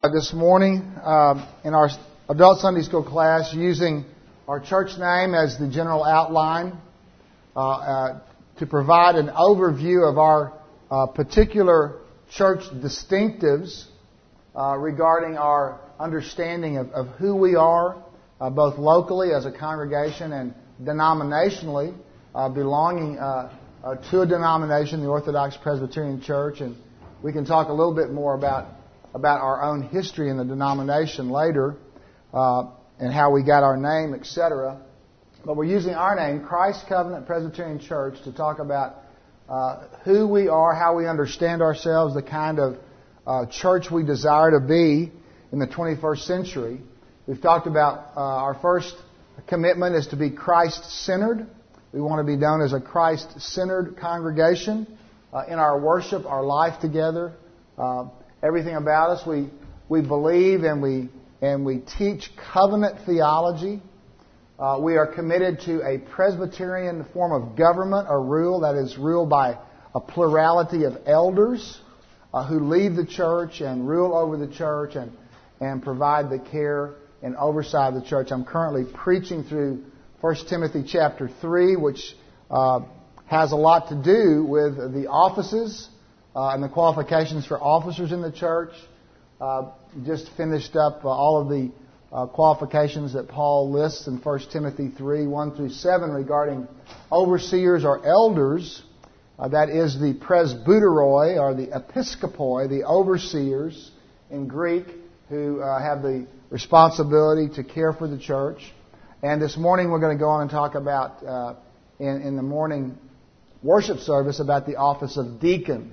This morning in our adult Sunday school class using our church name as the general outline to provide an overview of our particular church distinctives regarding our understanding of who we are, both locally as a congregation and denominationally, belonging to a denomination, the Orthodox Presbyterian Church. And we can talk a little bit more about our own history in the denomination later and how we got our name, etc. But we're using our name, Christ Covenant Presbyterian Church, to talk about who we are, how we understand ourselves, the kind of church we desire to be in the 21st century. We've talked about our first commitment is to be Christ-centered. We want to be known as a Christ-centered congregation in our worship, our life together. Everything about us, we believe and we teach covenant theology. We are committed to a Presbyterian form of government or rule that is ruled by a plurality of elders who lead the church and rule over the church and provide the care and oversight of the church. I'm currently preaching through 1 Timothy chapter 3, which has a lot to do with the offices and the qualifications for officers in the church. Just finished up all of the qualifications that Paul lists in 1 Timothy 3, 1 through 7 regarding overseers or elders. That is the presbyteroi or the episkopoi, the overseers in Greek, who have the responsibility to care for the church. And this morning we're going to go on and talk about, in the morning worship service, about the office of deacon.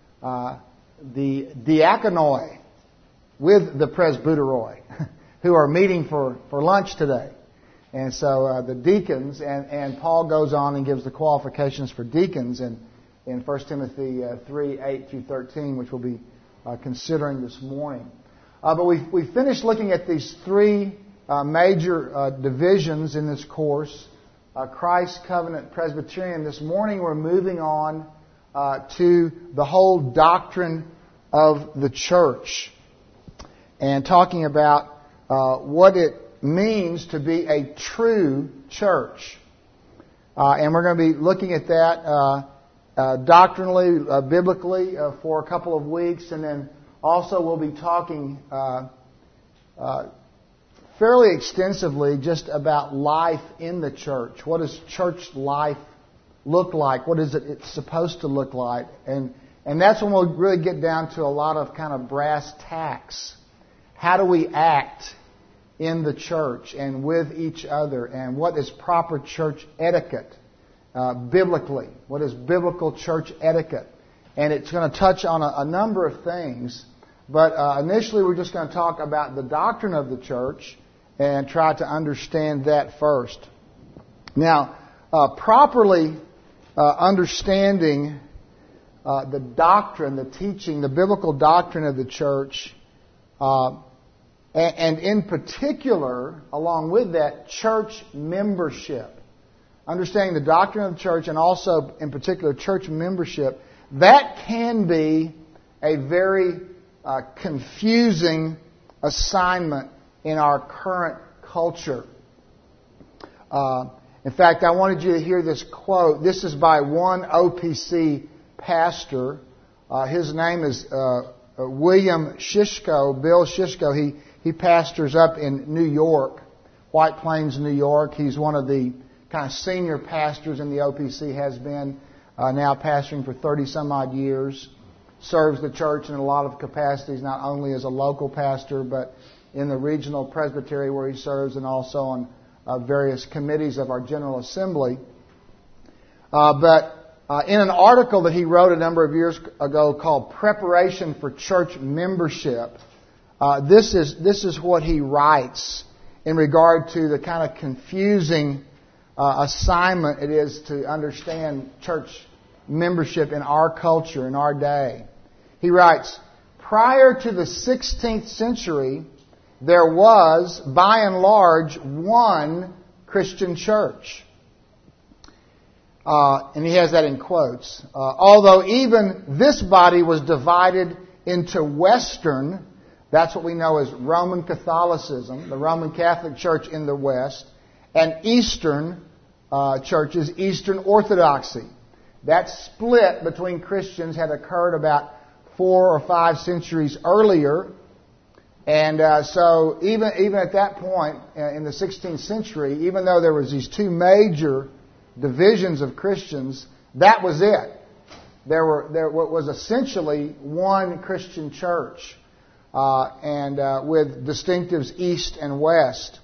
The diakonoi with the presbyteroi who are meeting for lunch today. And so the deacons, and Paul goes on and gives the qualifications for deacons in 1 Timothy 3, 8 through 13, which we'll be considering this morning. But we finished looking at these three major divisions in this course, Christ Covenant Presbyterian. This morning we're moving on to the whole doctrine of the church and talking about what it means to be a true church. And we're going to be looking at that doctrinally, biblically for a couple of weeks, and then also we'll be talking fairly extensively just about life in the church. What does church life look like? What is it's supposed to look like? And that's when we'll really get down to a lot of kind of brass tacks. How do we act in the church and with each other? And what is proper church etiquette biblically? What is biblical church etiquette? And it's going to touch on a number of things. But initially we're just going to talk about the doctrine of the church and try to understand that first. Now, properly understanding the doctrine, the teaching, the biblical doctrine of the church, and in particular, along with that, church membership. Understanding the doctrine of the church and also, in particular, church membership, that can be a very confusing assignment in our current culture. In fact, I wanted you to hear this quote. This is by one OPC pastor. His name is William Shishko, Bill Shishko. He pastors up in New York, White Plains, New York. He's one of the kind of senior pastors in the OPC, has been now pastoring for 30-some-odd years. Serves the church in a lot of capacities, not only as a local pastor, but in the regional presbytery where he serves and also on various committees of our General Assembly. But in an article that he wrote a number of years ago called Preparation for Church Membership, this is what he writes in regard to the kind of confusing assignment it is to understand church membership in our culture, in our day. He writes, prior to the 16th century, there was, by and large, one Christian church. And he has that in quotes. Although even this body was divided into Western, That's what we know as Roman Catholicism, the Roman Catholic Church in the West, and Eastern churches, Eastern Orthodoxy. That split between Christians had occurred about 4 or 5 centuries earlier. And so even at that point in the 16th century, even though there was these 2 major divisions of Christians, that was it. There was essentially one Christian church, and with distinctives east and west.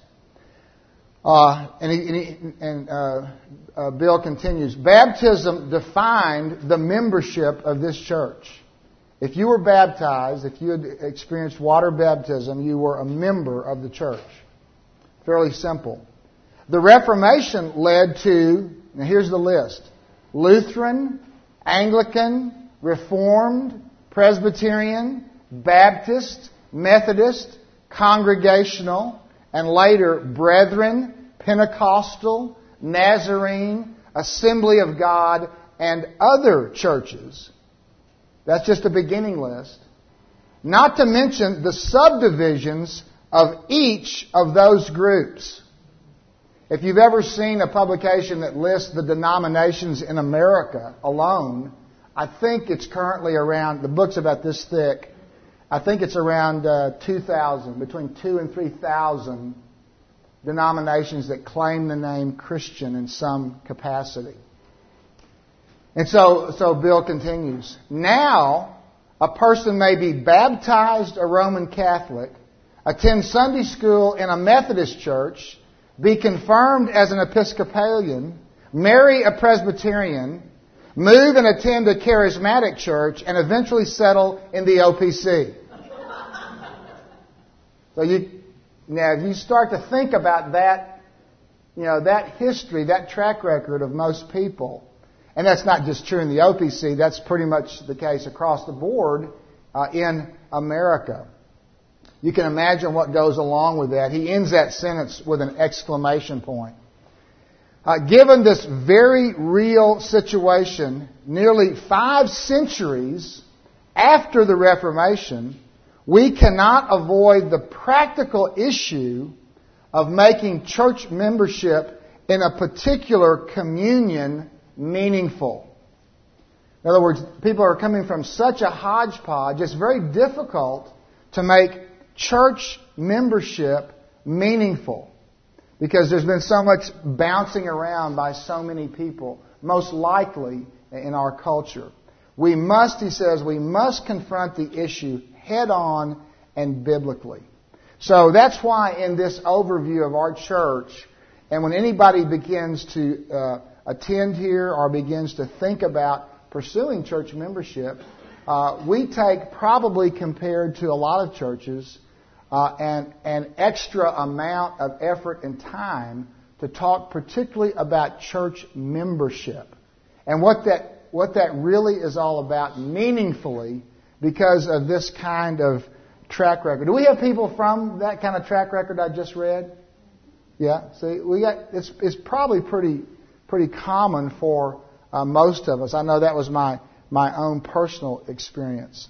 Bill continues, baptism defined the membership of this church. If you were baptized, if you had experienced water baptism, you were a member of the church. Fairly simple. The Reformation led to, now here's the list, Lutheran, Anglican, Reformed, Presbyterian, Baptist, Methodist, Congregational, and later Brethren, Pentecostal, Nazarene, Assembly of God, and other churches. That's just a beginning list. Not to mention the subdivisions of each of those groups. If you've ever seen a publication that lists the denominations in America alone, I think it's currently around, the book's about this thick, I think it's around 2,000, between 2,000 and 3,000 denominations that claim the name Christian in some capacity. And so Bill continues, now a person may be baptized a Roman Catholic, attend Sunday school in a Methodist church, be confirmed as an Episcopalian, marry a Presbyterian, move and attend a charismatic church, and eventually settle in the OPC. So now if you start to think about that, that history, that track record of most people, and that's not just true in the OPC, that's pretty much the case across the board in America. You can imagine what goes along with that. He ends that sentence with an exclamation point. Given this very real situation, nearly 5 centuries after the Reformation, we cannot avoid the practical issue of making church membership in a particular communion meaningful. In other words, people are coming from such a hodgepodge, it's very difficult to make church membership meaningful because there's been so much bouncing around by so many people, most likely in our culture. We must, he says, confront the issue head on and biblically. So that's why in this overview of our church, and when anybody begins to attend here or begins to think about pursuing church membership, we take, probably compared to a lot of churches, an extra amount of effort and time to talk particularly about church membership and what that really is all about meaningfully because of this kind of track record. Do we have people from that kind of track record I just read? Yeah. See, it's probably pretty common for most of us. I know that was my own personal experience.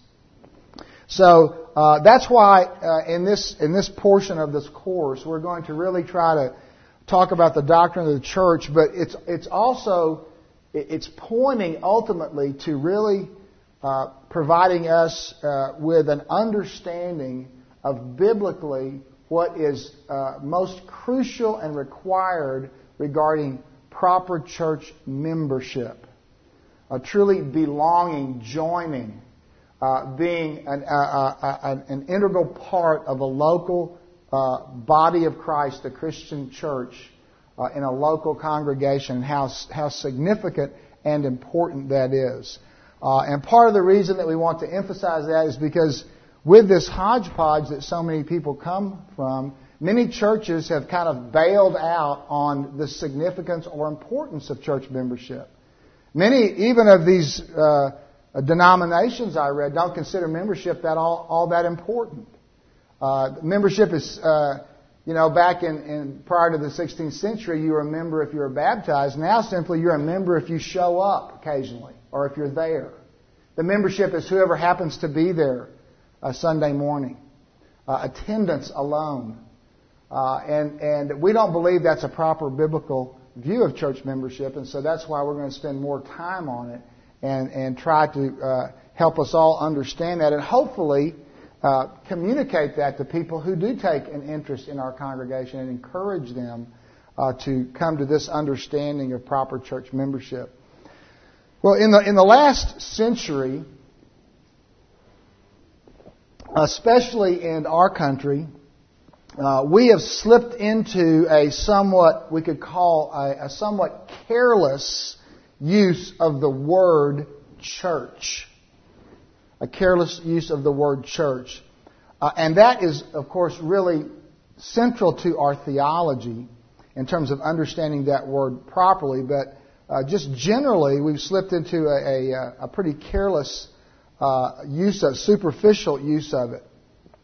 So that's why in this portion of this course we're going to really try to talk about the doctrine of the church, but it's also pointing ultimately to really providing us with an understanding of biblically what is most crucial and required regarding proper church membership, truly belonging, joining, being an integral part of a local body of Christ, the Christian church, in a local congregation, and how significant and important that is. And part of the reason that we want to emphasize that is because with this hodgepodge that so many people come from, many churches have kind of bailed out on the significance or importance of church membership. Many, even of these denominations I read, don't consider membership that all that important. Membership is, back in prior to the 16th century, you were a member if you were baptized. Now simply you're a member if you show up occasionally or if you're there. The membership is whoever happens to be there Sunday morning. attendance alone. And we don't believe that's a proper biblical view of church membership, and so that's why we're going to spend more time on it and try to help us all understand that and hopefully communicate that to people who do take an interest in our congregation and encourage them to come to this understanding of proper church membership. Well, in the last century, especially in our country, we have slipped into a somewhat, we could call a somewhat careless use of the word church. A careless use of the word church. And that is, of course, really central to our theology in terms of understanding that word properly. But just generally, we've slipped into a pretty careless superficial use of it.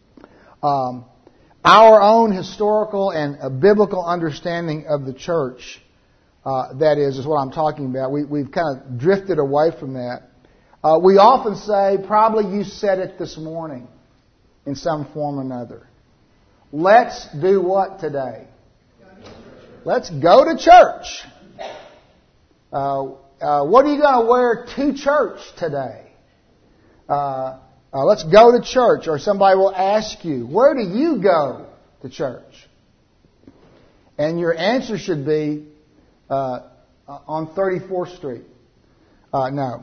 Our own historical and biblical understanding of the church, that is what I'm talking about. We've kind of drifted away from that. We often say, probably you said it this morning in some form or another. Let's do what today? Let's go to church. What are you going to wear to church today? Let's go to church. Or somebody will ask you, where do you go to church? And your answer should be, on 34th Street. No.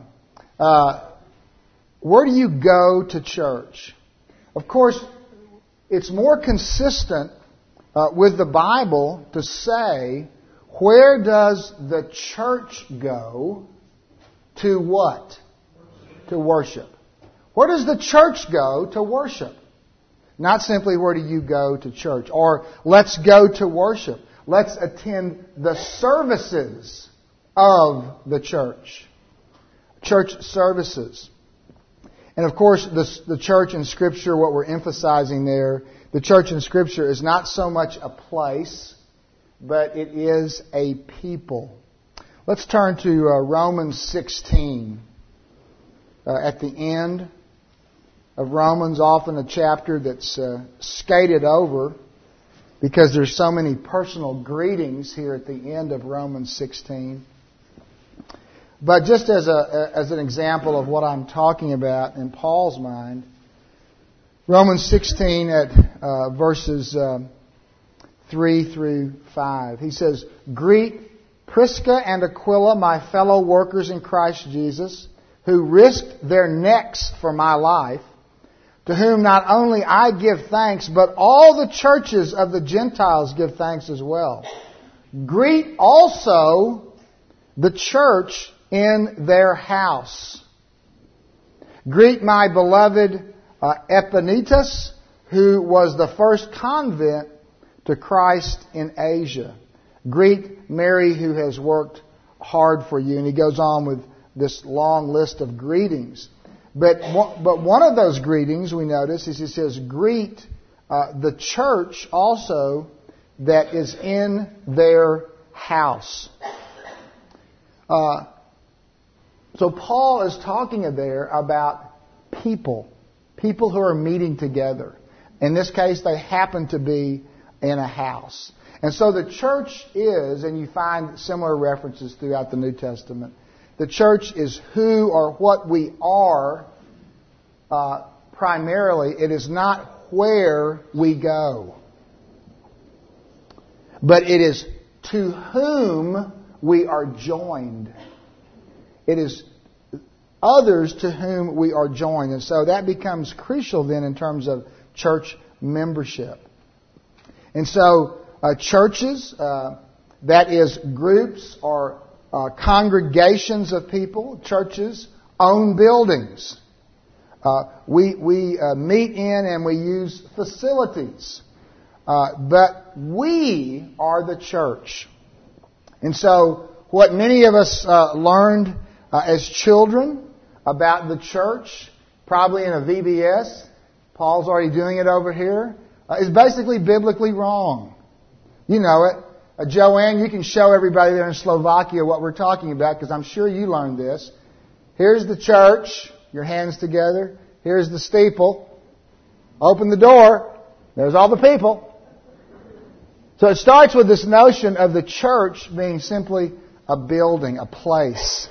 Where do you go to church? Of course, it's more consistent with the Bible to say, where does the church go to what? To worship. Where does the church go to worship? Not simply where do you go to church? Or let's go to worship. Let's attend the services of the church. Church services. And of course, the church in Scripture, what we're emphasizing there, the church in Scripture is not so much a place, but it is a people. Let's turn to Romans 16. At the end of Romans, often a chapter that's skated over because there's so many personal greetings here at the end of Romans 16. But just as an example of what I'm talking about in Paul's mind, Romans 16 at verses 3 through 5. He says, "Greet Prisca and Aquila, my fellow workers in Christ Jesus, who risked their necks for my life, to whom not only I give thanks, but all the churches of the Gentiles give thanks as well. Greet also the church in their house. Greet my beloved Epaenetus, who was the first convert to Christ in Asia. Greet Mary, who has worked hard for you." And he goes on with this long list of greetings. But one of those greetings we notice is he says, greet the church also that is in their house. So Paul is talking there about people who are meeting together. In this case, they happen to be in a house. And so the church is, and you find similar references throughout the New Testament, the church is who or what we are primarily. It is not where we go. But it is to whom we are joined. It is others to whom we are joined. And so that becomes crucial then in terms of church membership. And so churches, that is groups or congregations of people, churches, own buildings. We meet in and we use facilities. But we are the church. And so what many of us learned as children about the church, probably in a VBS, Paul's already doing it over here, is basically biblically wrong. You know it. Joanne, you can show everybody there in Slovakia what we're talking about, because I'm sure you learned this. Here's the church, your hands together. Here's the steeple. Open the door. There's all the people. So it starts with this notion of the church being simply a building, a place.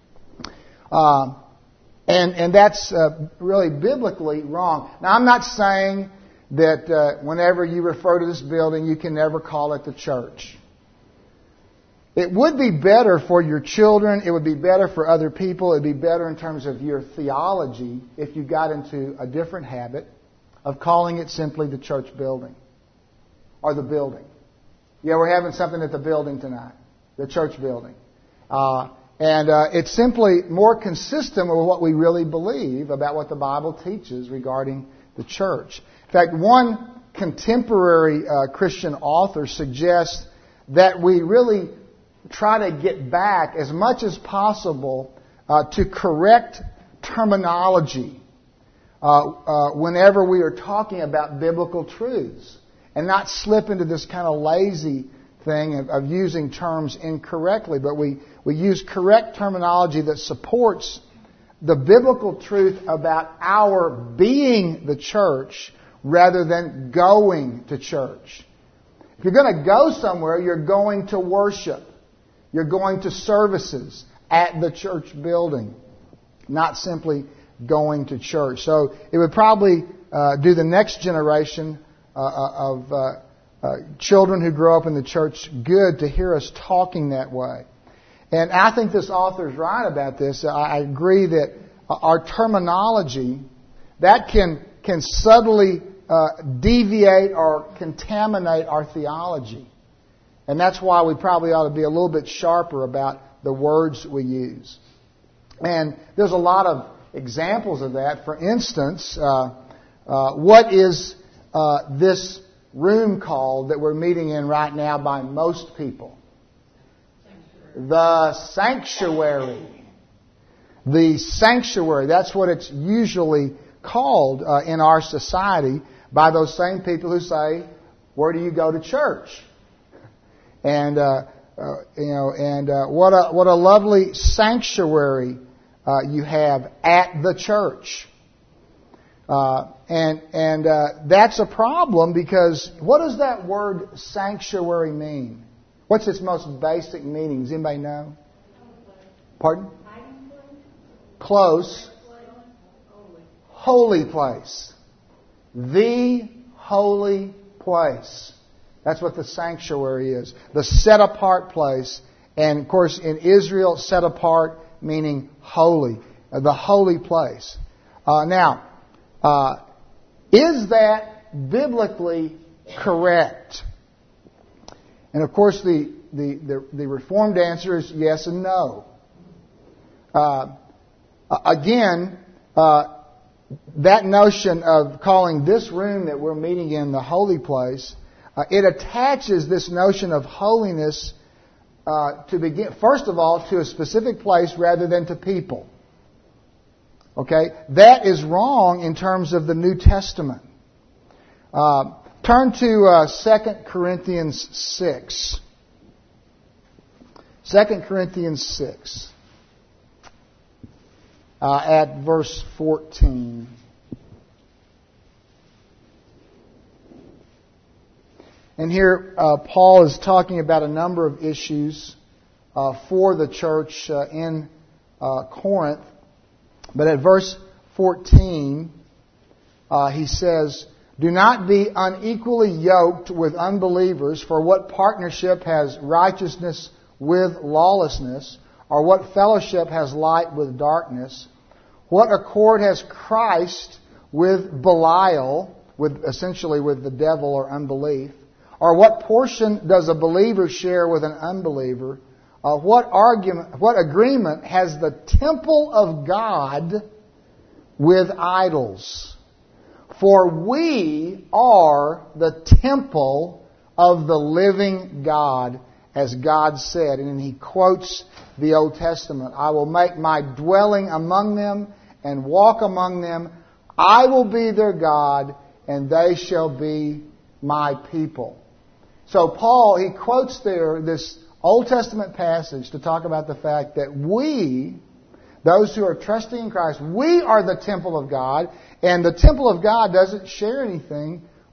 And that's really biblically wrong. Now, I'm not saying that whenever you refer to this building, you can never call it the church. It would be better for your children. It would be better for other people. It would be better in terms of your theology if you got into a different habit of calling it simply the church building or the building. Yeah, we're having something at the building tonight, the church building. And it's simply more consistent with what we really believe about what the Bible teaches regarding the church. In fact, one contemporary Christian author suggests that we really try to get back as much as possible to correct terminology whenever we are talking about biblical truths, and not slip into this kind of lazy thing of using terms incorrectly, but we use correct terminology that supports the biblical truth about our being the church rather than going to church. If you're going to go somewhere, you're going to worship. You're going to services at the church building, not simply going to church. So it would probably do the next generation of children who grow up in the church good to hear us talking that way. And I think this author is right about this. I agree that our terminology, that can subtly deviate or contaminate our theology. And that's why we probably ought to be a little bit sharper about the words we use. And there's a lot of examples of that. For instance, what is this room called that we're meeting in right now by most people? The sanctuary. The sanctuary. That's what it's usually called in our society by those same people who say, "Where do you go to church?" And what a lovely sanctuary you have at the church. And that's a problem because what does that word sanctuary mean? What's its most basic meaning? Does anybody know? Pardon? Close. Holy place. The holy place. That's what the sanctuary is. The set apart place. And of course in Israel, set apart meaning holy. The holy place. Now, is that biblically correct? And of course the Reformed answer is yes and no. Again, that notion of calling this room that we're meeting in the holy place, it attaches this notion of holiness to begin, first of all, to a specific place rather than to people. Okay? That is wrong in terms of the New Testament. Turn to 2 Corinthians 6. 2 Corinthians 6. At verse 14. And here Paul is talking about a number of issues for the church in Corinth. But at verse 14, he says, "Do not be unequally yoked with unbelievers, for what partnership has righteousness with lawlessness? Or what fellowship has light with darkness? What accord has Christ with Belial," essentially with the devil or unbelief? "Or what portion does a believer share with an unbeliever? What agreement has the temple of God with idols? For we are the temple of the living God, as God said." And then he quotes the Old Testament. "I will make my dwelling among them and walk among them. I will be their God, and they shall be my people." So Paul, he quotes there this Old Testament passage to talk about the fact that we, those who are trusting in Christ, we are the temple of God, and the temple of God doesn't share anything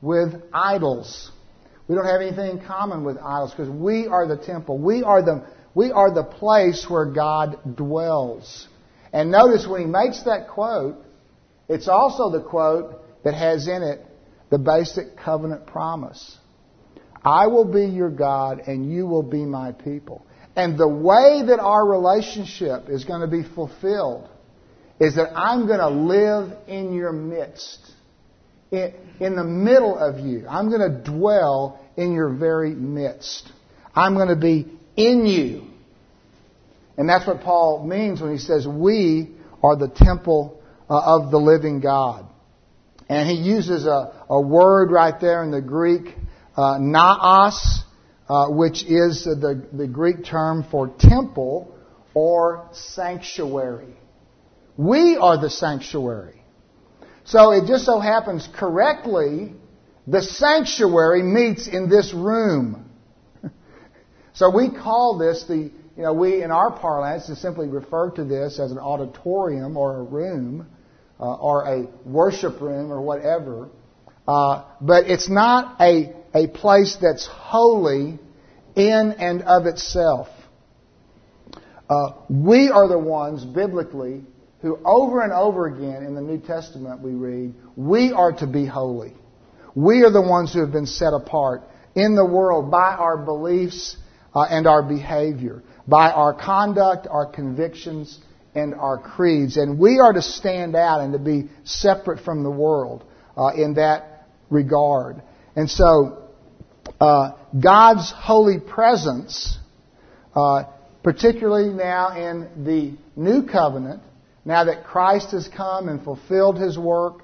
with idols. We don't have anything in common with idols because we are the temple. We are the place where God dwells. And notice when he makes that quote, it's also the quote that has in it the basic covenant promise. I will be your God and you will be my people. And the way that our relationship is going to be fulfilled is that I'm going to live in your midst, in the middle of you. I'm going to dwell in your very midst. I'm going to be in you. And that's what Paul means when he says we are the temple of the living God. And he uses a word right there in the Greek, naos, which is the Greek term for temple or sanctuary. We are the sanctuary. So it just so happens correctly, the sanctuary meets in this room. So we call this we in our parlance to simply refer to this as an auditorium or a room or a worship room or whatever. But it's not a place that's holy in and of itself. We are the ones, biblically, who over and over again in the New Testament we read, we are to be holy. We are the ones who have been set apart in the world by our beliefs and our behavior, by our conduct, our convictions, and our creeds. And we are to stand out and to be separate from the world in that regard. And so, God's holy presence, particularly now in the new covenant, now that Christ has come and fulfilled His work,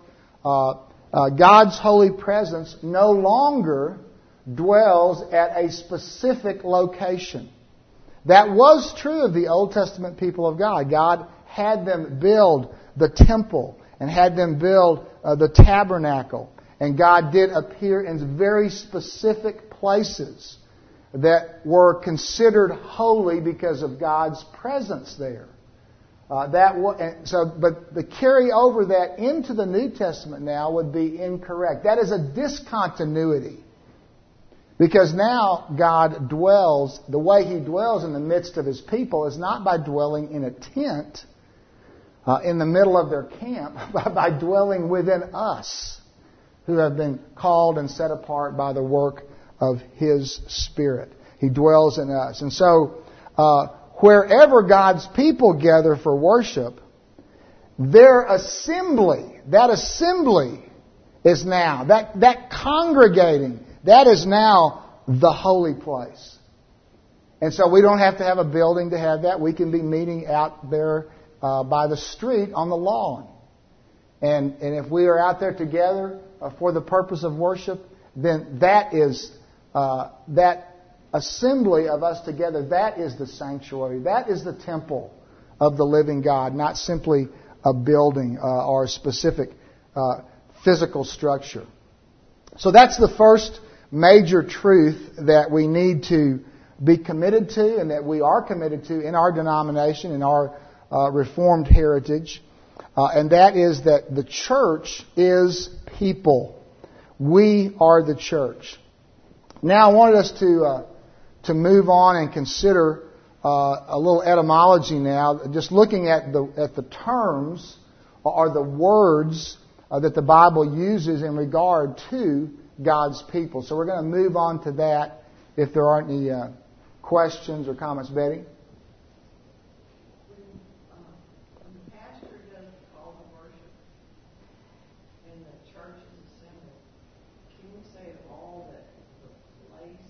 God's holy presence no longer dwells at a specific location. That was true of the Old Testament people of God. God had them build the temple and had them build the tabernacle. And God did appear in very specific places that were considered holy because of God's presence there. But the carry over that into the New Testament now would be incorrect. That is a discontinuity. Because now God dwells, the way He dwells in the midst of His people is not by dwelling in a tent in the middle of their camp, but by dwelling within us who have been called and set apart by the work of His Spirit. He dwells in us. And so, wherever God's people gather for worship, their assembly, that assembly is now, that congregating, that is now the holy place. And so we don't have to have a building to have that. We can be meeting out there by the street on the lawn. And if we are out there together for the purpose of worship, then that is that assembly of us together, that is the sanctuary. That is the temple of the living God, not simply a building or a specific physical structure. So that's the first major truth that we need to be committed to and that we are committed to in our denomination, in our Reformed heritage. And that is that the church is people. We are the church. Now I wanted us to move on and consider a little etymology now, just looking at the terms or the words that the Bible uses in regard to God's people. So we're going to move on to that if there aren't any questions or comments. Betty? When the pastor does call to worship and the church is assembled, can we say at all that the place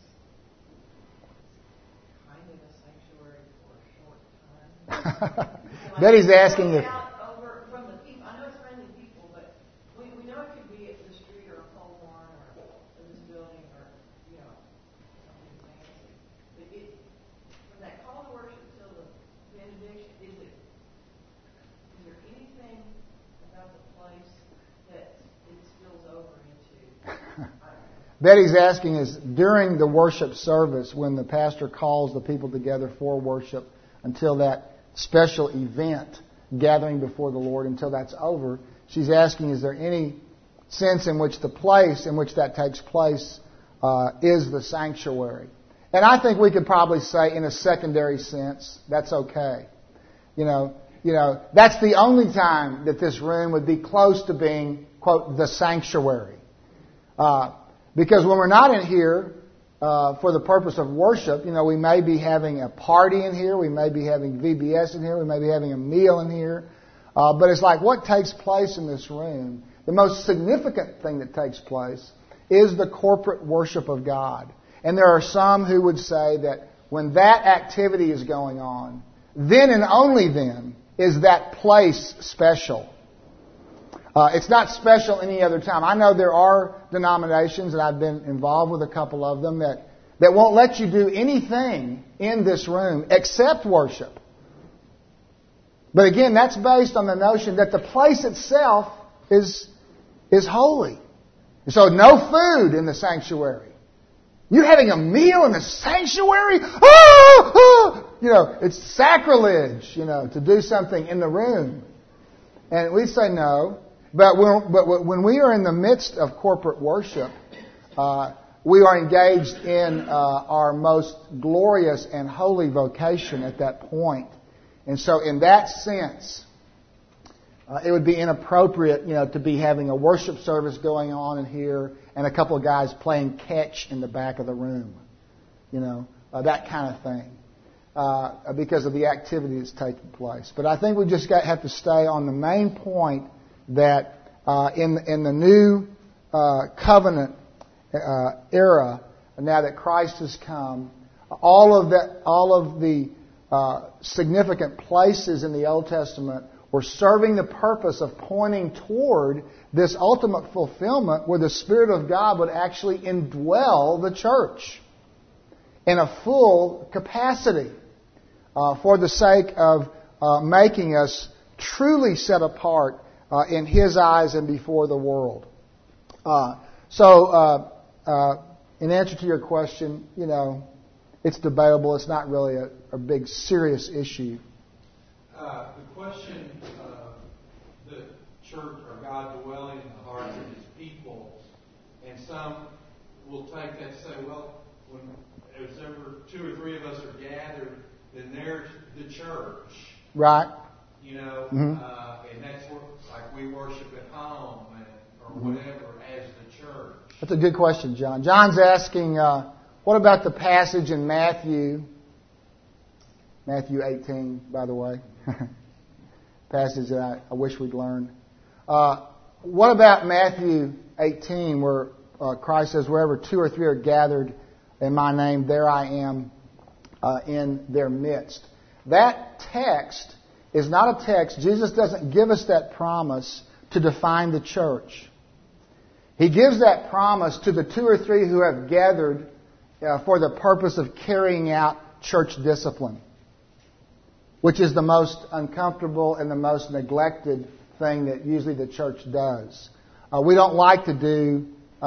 is kind of a sanctuary for a short time? Betty's asking if... From the people. I know it's friendly people, but we know it could be at the street or a pole barn or in this building or, something fancy. But from that call to worship till the benediction, is there anything about the place that it spills over into? Betty's asking is during the worship service when the pastor calls the people together for worship until that special event gathering before the Lord until that's over. She's asking, is there any sense in which the place in which that takes place is the sanctuary. And I think we could probably say in a secondary sense, that's okay. You know, that's the only time that this room would be close to being, quote, the sanctuary. Because when we're not in here for the purpose of worship, we may be having a party in here, we may be having VBS in here, we may be having a meal in here. But it's like what takes place in this room, the most significant thing that takes place is the corporate worship of God. And there are some who would say that when that activity is going on, then and only then is that place special. It's not special any other time. I know there are denominations, and I've been involved with a couple of them, that won't let you do anything in this room except worship. But again, that's based on the notion that the place itself is holy. So no food in the sanctuary. You're having a meal in the sanctuary? It's sacrilege, to do something in the room. And we say no. But when we are in the midst of corporate worship, we are engaged in our most glorious and holy vocation at that point. And so in that sense, it would be inappropriate, to be having a worship service going on in here and a couple of guys playing catch in the back of the room. That kind of thing. Because of the activity that's taking place. But I think we just have to stay on the main point that in the new covenant era, now that Christ has come, all of the significant places in the Old Testament were serving the purpose of pointing toward this ultimate fulfillment where the Spirit of God would actually indwell the church in a full capacity for the sake of making us truly set apart in His eyes and before the world. So, in answer to your question, it's debatable. It's not really a big, serious issue. The question of the church or God dwelling in the hearts of His people, and some will take that and say, well, when there's ever 2 or 3 of us are gathered, then there's the church. Right. And that's where, like we worship at home or whatever as the church. That's a good question, John. John's asking, what about the passage in Matthew 18, by the way. Passage that I wish we'd learned. What about Matthew 18 where Christ says, wherever 2 or 3 are gathered in my name, there I am in their midst. That text is not a text. Jesus doesn't give us that promise to define the church. He gives that promise to the 2 or 3 who have gathered for the purpose of carrying out church discipline, which is the most uncomfortable and the most neglected thing that usually the church does. We don't like to do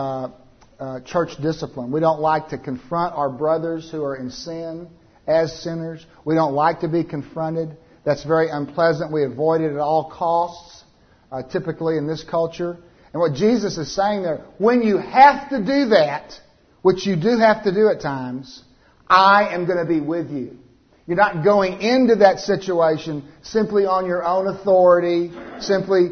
church discipline. We don't like to confront our brothers who are in sin as sinners. We don't like to be confronted. That's very unpleasant. We avoid it at all costs, typically in this culture. And what Jesus is saying there, when you have to do that, which you do have to do at times, I am going to be with you. You're not going into that situation simply on your own authority, simply,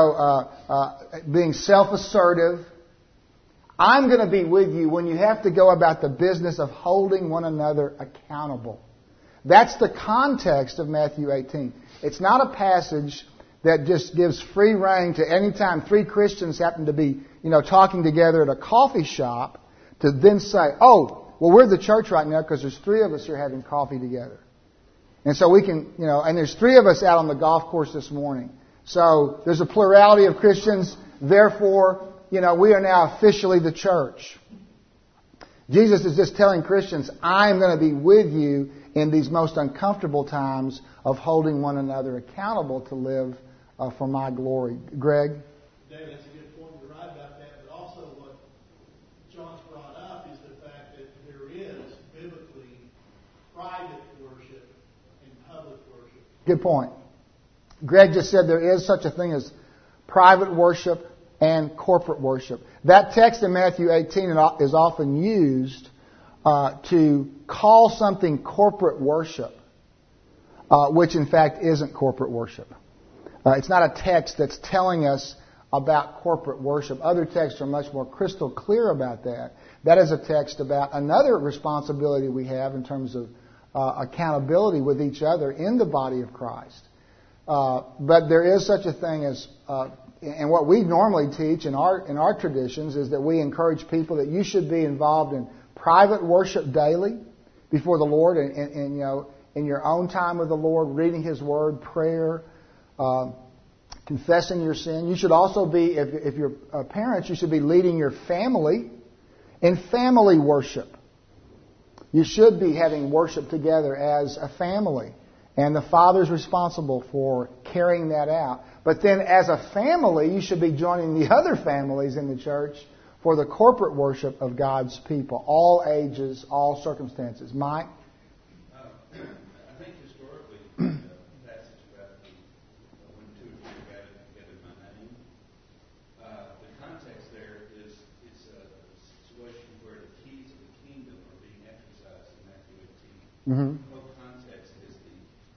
being self-assertive. I'm going to be with you when you have to go about the business of holding one another accountable. That's the context of Matthew 18. It's not a passage that just gives free rein to any time 3 Christians happen to be, talking together at a coffee shop to then say, oh, well, we're the church right now because there's 3 of us here having coffee together. And so we can, and there's 3 of us out on the golf course this morning. So there's a plurality of Christians. Therefore, we are now officially the church. Jesus is just telling Christians, I'm going to be with you in these most uncomfortable times of holding one another accountable to live for my glory. Greg? David, that's a good point. You're right about that. But also what John's brought up is the fact that there is biblically private worship and public worship. Good point. Greg just said there is such a thing as private worship and corporate worship. That text in Matthew 18 is often used to call something corporate worship, which in fact isn't corporate worship. It's not a text that's telling us about corporate worship. Other texts are much more crystal clear about that. That is a text about another responsibility we have in terms of accountability with each other in the body of Christ. But there is such a thing as, and what we normally teach in our traditions is that we encourage people that you should be involved in private worship daily before the Lord, and in your own time with the Lord, reading His Word, prayer, confessing your sin. You should also be, if you're parents, you should be leading your family in family worship. You should be having worship together as a family. And the father's responsible for carrying that out. But then as a family, you should be joining the other families in the church for the corporate worship of God's people. All ages, all circumstances. Mike? I think historically, the passage about when two or three are gathered together in my name, the context there is it's a situation where the keys of the kingdom are being exercised in Matthew 18. Mm-hmm. The whole context is the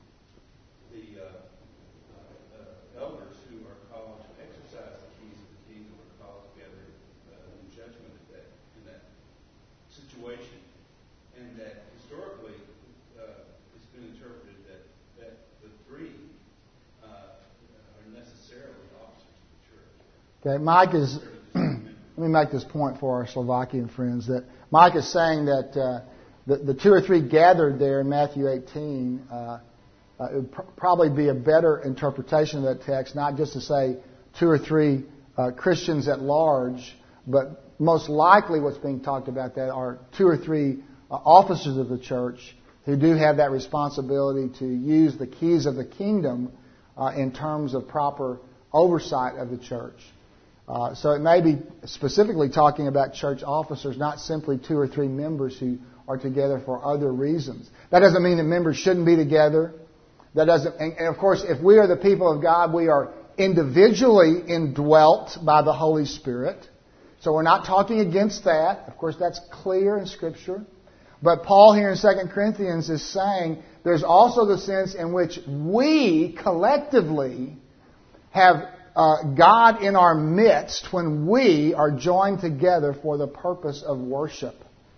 elders who are called to exercise the keys of the kingdom are called together in judgment in that situation, and that historically it's been interpreted that the three are necessarily officers of the church. Okay, Mike is. Let me make this point for our Slovakian friends that Mike is saying that the two or three gathered there in Matthew 18. It would probably be a better interpretation of that text, not just to say two or three Christians at large, but most likely what's being talked about that are two or three officers of the church who do have that responsibility to use the keys of the kingdom in terms of proper oversight of the church. So it may be specifically talking about church officers, not simply two or three members who are together for other reasons. That doesn't mean that members shouldn't be together. That doesn't, and of course, if we are the people of God, we are individually indwelt by the Holy Spirit. So we're not talking against that. Of course, that's clear in Scripture. But Paul here in 2 Corinthians is saying there's also the sense in which we collectively have God in our midst when we are joined together for the purpose of worship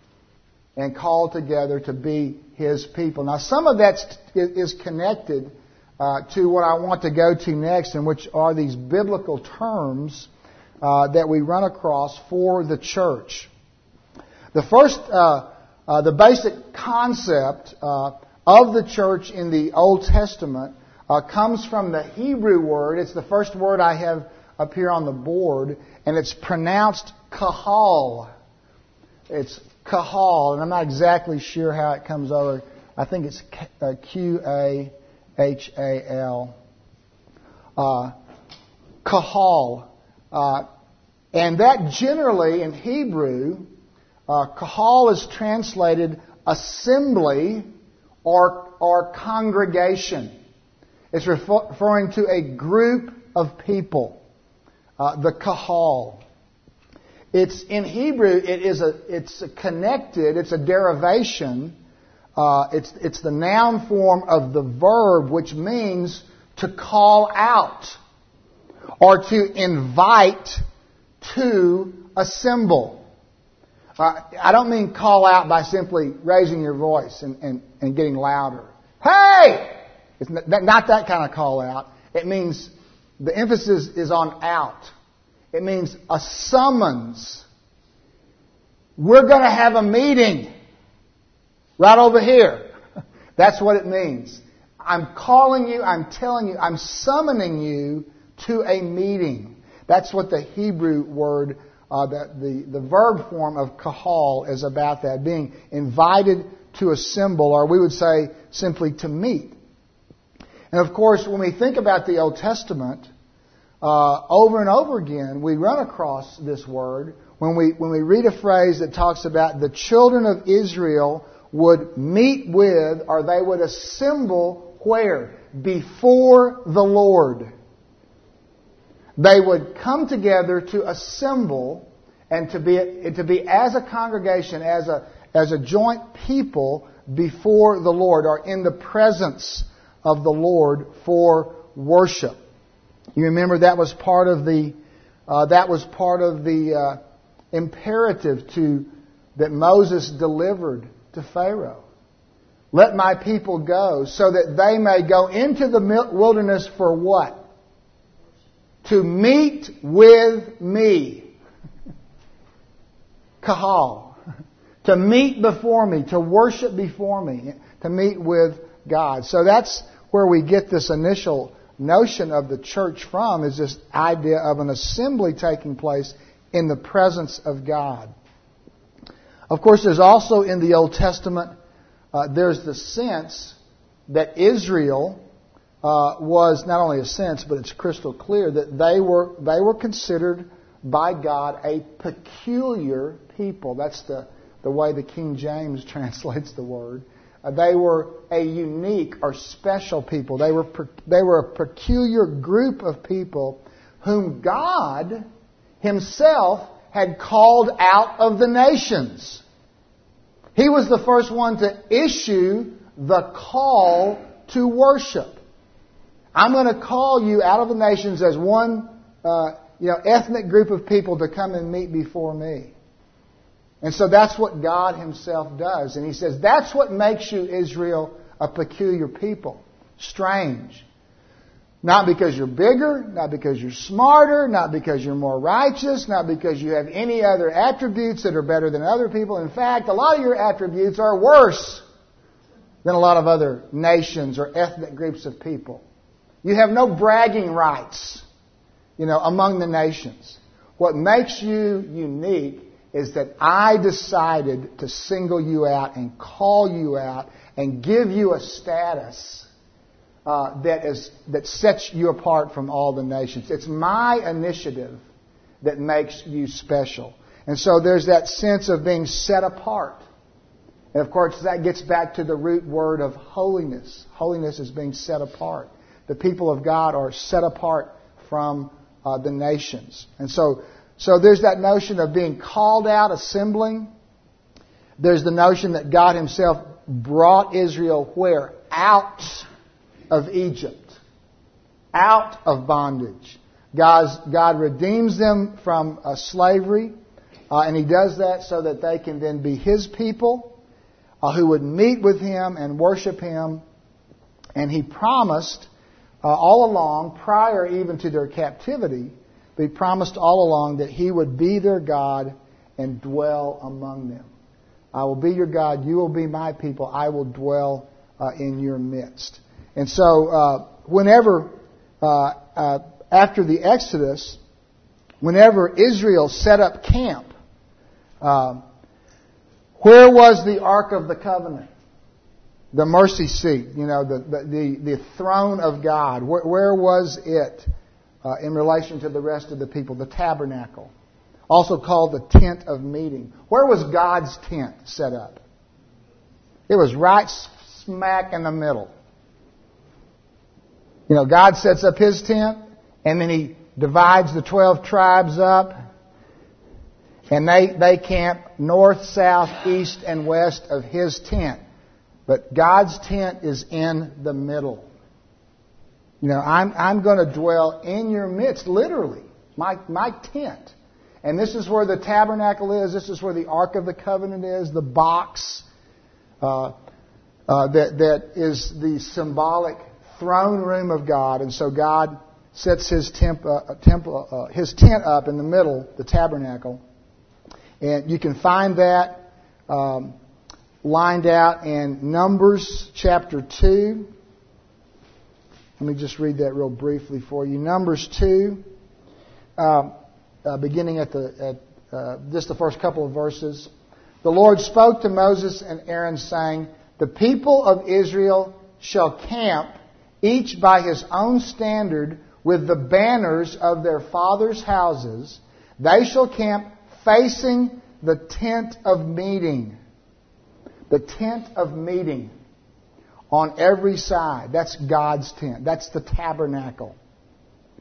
and called together to be His people. Now, some of that is connected to what I want to go to next, and which are these biblical terms that we run across for the church. The first, the basic concept of the church in the Old Testament comes from the Hebrew word. It's the first word I have up here on the board, and it's pronounced kahal. It's kahal, and I'm not exactly sure how it comes over. I think it's Qahal. Kahal. And that generally in Hebrew, kahal is translated assembly or congregation. It's referring to a group of people. The kahal. It's in Hebrew. It's connected. It's a derivation. It's the noun form of the verb, which means to call out or to invite to assemble. I don't mean call out by simply raising your voice and getting louder. Hey! It's not that kind of call out. It means the emphasis is on out. It means a summons. We're going to have a meeting right over here. That's what it means. I'm calling you, I'm telling you, I'm summoning you to a meeting. That's what the Hebrew word, the verb form of kahal is about, that being invited to assemble, or we would say simply to meet. And of course, when we think about the Old Testament, over and over again, we run across this word when we read a phrase that talks about the children of Israel would meet with, or they would assemble where? Before the Lord. They would come together to assemble and to be as a congregation, as a joint people before the Lord, or in the presence of the Lord for worship. You remember that was part of the imperative that Moses delivered to Pharaoh. Let my people go so that they may go into the wilderness for what? To meet with me. Kahal. To meet before me, to worship before me, to meet with God. So that's where we get this initial notion of the church from, is this idea of an assembly taking place in the presence of God. Of course, there's also in the Old Testament, there's the sense that Israel was not only a sense, but it's crystal clear that they were considered by God a peculiar people. That's the way the King James translates the word. They were a unique or special people. They were a peculiar group of people whom God Himself had called out of the nations. He was the first one to issue the call to worship. I'm going to call you out of the nations as one ethnic group of people to come and meet before me. And so that's what God Himself does. And He says, that's what makes you, Israel, a peculiar people. Strange. Not because you're bigger, not because you're smarter, not because you're more righteous, not because you have any other attributes that are better than other people. In fact, a lot of your attributes are worse than a lot of other nations or ethnic groups of people. You have no bragging rights, among the nations. What makes you unique is that I decided to single you out and call you out and give you a status that sets you apart from all the nations. It's my initiative that makes you special. And so there's that sense of being set apart. And of course, that gets back to the root word of holiness. Holiness is being set apart. The people of God are set apart from the nations. And so there's that notion of being called out, assembling. There's the notion that God Himself brought Israel where? Out of Egypt. Out of bondage. God redeems them from slavery. And He does that so that they can then be His people who would meet with Him and worship Him. And He promised all along, prior even to their captivity, He promised all along that He would be their God and dwell among them. I will be your God, you will be my people, I will dwell in your midst. And so whenever, after the Exodus, whenever Israel set up camp, where was the Ark of the Covenant? The mercy seat, the throne of God. Where was it in relation to the rest of the people? The tabernacle, also called the tent of meeting. Where was God's tent set up? It was right smack in the middle. God sets up His tent, and then He divides the 12 tribes up, and they camp north, south, east, and west of His tent. But God's tent is in the middle. I'm going to dwell in your midst, literally, my tent. And this is where the tabernacle is. This is where the Ark of the Covenant is, the box that is the symbolic throne room of God. And so God sets His tent up in the middle, the tabernacle. And you can find that lined out in Numbers chapter 2. Let me just read that real briefly for you. Numbers 2, beginning at just the first couple of verses. The Lord spoke to Moses and Aaron, saying, "The people of Israel shall camp, each by his own standard, with the banners of their fathers' houses. They shall camp facing the tent of meeting." The tent of meeting on every side. That's God's tent. That's the tabernacle.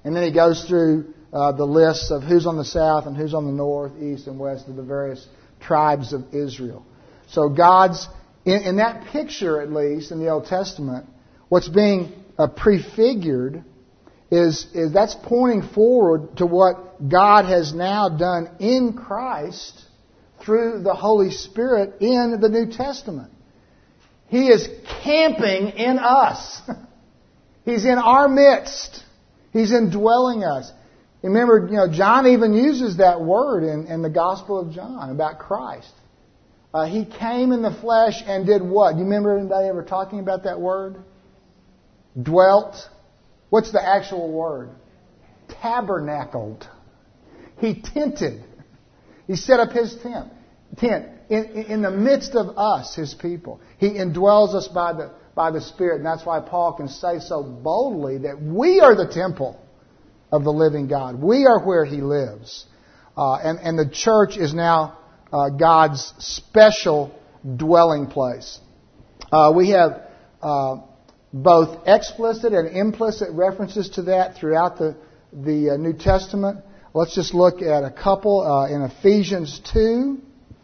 And then he goes through the lists of who's on the south and who's on the north, east, and west of the various tribes of Israel. So God's, in that picture at least, in the Old Testament, what's being prefigured is that's pointing forward to what God has now done in Christ through the Holy Spirit in the New Testament. He is camping in us. He's in our midst. He's indwelling us. Remember, John even uses that word in the Gospel of John about Christ. He came in the flesh and did what? Do you remember anybody ever talking about that word? Dwelt. What's the actual word? Tabernacled. He tented. He set up His tent in the midst of us, His people. He indwells us by the Spirit. And that's why Paul can say so boldly that we are the temple of the living God. We are where He lives. And the church is now God's special dwelling place. We have both explicit and implicit references to that throughout the New Testament. Let's just look at a couple in Ephesians 2.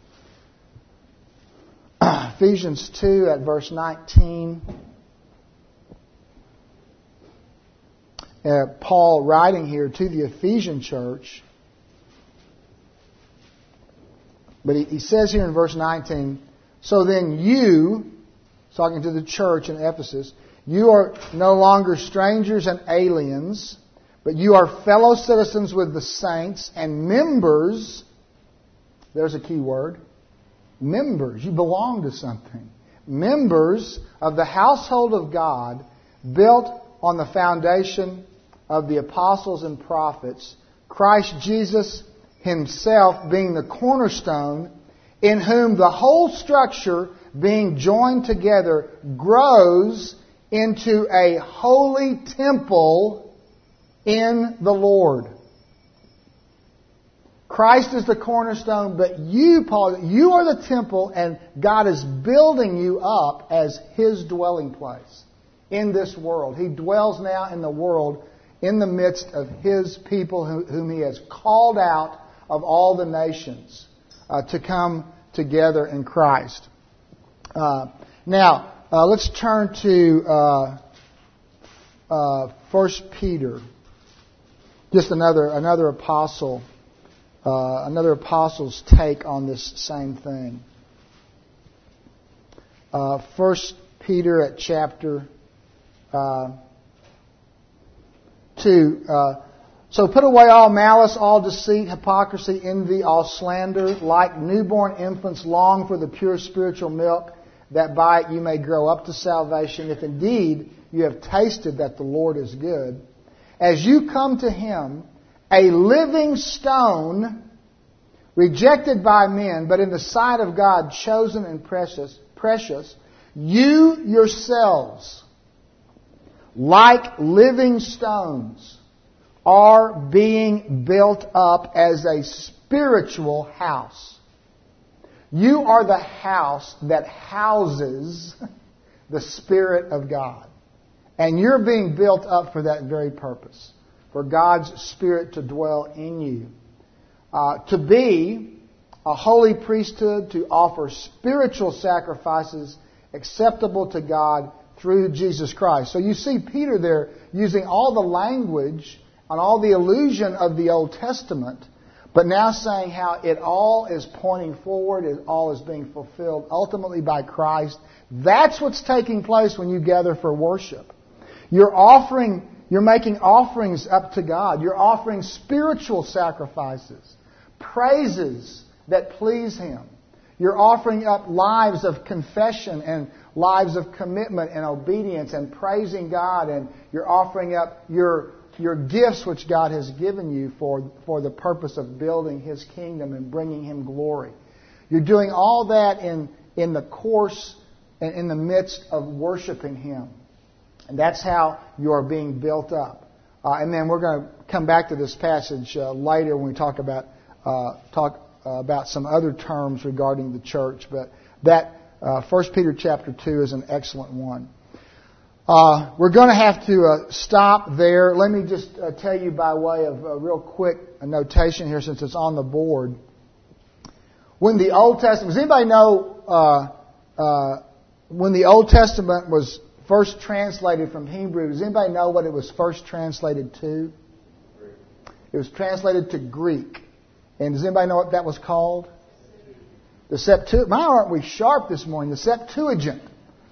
Ephesians 2 at verse 19. Paul writing here to the Ephesian church. But he says here in verse 19, so then you, talking to the church in Ephesus, you are no longer strangers and aliens, but you are fellow citizens with the saints and members. There's a key word. Members. You belong to something. Members of the household of God, built on the foundation of the apostles and prophets, Christ Jesus Himself being the cornerstone, in whom the whole structure being joined together grows into a holy temple in the Lord. Christ is the cornerstone, but you, Paul, you are the temple, and God is building you up as His dwelling place in this world. He dwells now in the world in the midst of His people whom He has called out of all the nations to come together in Christ. Now, let's turn to 1 Peter. Just another apostle, another apostle's take on this same thing. 1 Peter at chapter 2. So put away all malice, all deceit, hypocrisy, envy, all slander. Like newborn infants, long for the pure spiritual milk, that by it you may grow up to salvation, if indeed you have tasted that the Lord is good. As you come to Him, a living stone, rejected by men, but in the sight of God chosen and precious, you yourselves, like living stones, are being built up as a spiritual house. You are the house that houses the Spirit of God. And you're being built up for that very purpose. For God's Spirit to dwell in you. To be a holy priesthood, to offer spiritual sacrifices acceptable to God through Jesus Christ. So you see Peter there using all the language and all the illusion of the Old Testament, but now saying how it all is pointing forward, it all is being fulfilled ultimately by Christ. That's what's taking place when you gather for worship. You're making offerings up to God. You're offering spiritual sacrifices, praises that please Him. You're offering up lives of confession and lives of commitment and obedience and praising God, and you're offering up your gifts which God has given you for the purpose of building His kingdom and bringing Him glory. You're doing all that in the course and in the midst of worshiping Him. And that's how you are being built up. And then we're going to come back to this passage later when we talk about some other terms regarding the church. But that 1 Peter chapter 2 is an excellent one. We're going to have to stop there. Let me just tell you by way of a real quick notation here, since it's on the board. When the Old Testament, does anybody know when the Old Testament was first translated from Hebrew? Does anybody know what it was first translated to? It was translated to Greek. And does anybody know what that was called? The Septuagint. Why aren't we sharp this morning? The Septuagint.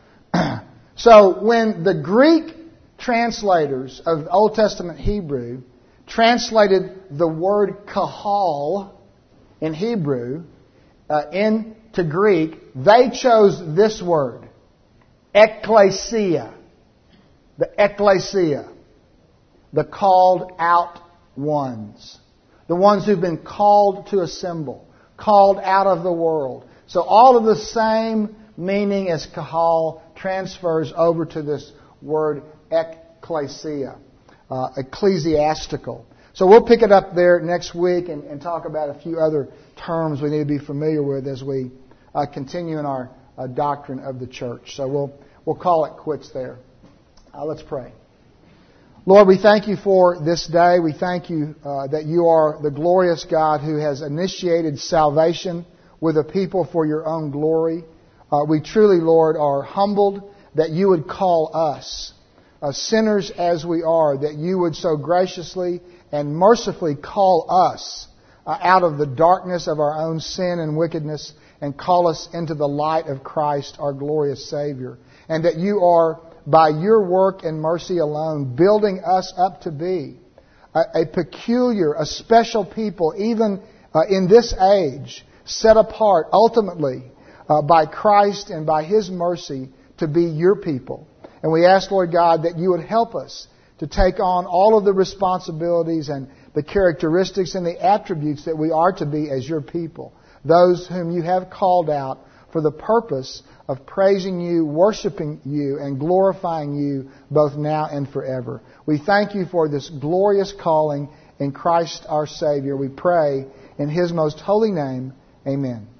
So when the Greek translators of Old Testament Hebrew translated the word kahal in Hebrew into Greek, they chose this word, ekklesia. The ekklesia. The called out ones. The ones who've been called to assemble. Called out of the world. So all of the same meaning as kahal transfers over to this word ekklesia, ecclesiastical. So we'll pick it up there next week and talk about a few other terms we need to be familiar with as we continue in our doctrine of the church. So we'll call it quits there. Let's pray. Lord, we thank you for this day. We thank you that you are the glorious God who has initiated salvation with a people for your own glory. We truly, Lord, are humbled that you would call us, sinners as we are, that you would so graciously and mercifully call us out of the darkness of our own sin and wickedness and call us into the light of Christ, our glorious Savior. And that you are, by your work and mercy alone, building us up to be a peculiar, a special people, even in this age, set apart ultimately by Christ and by His mercy to be your people. And we ask, Lord God, that you would help us to take on all of the responsibilities and the characteristics and the attributes that we are to be as your people. Those whom you have called out for the purpose of praising you, worshiping you, and glorifying you both now and forever. We thank you for this glorious calling in Christ our Savior. We pray in His most holy name. Amen.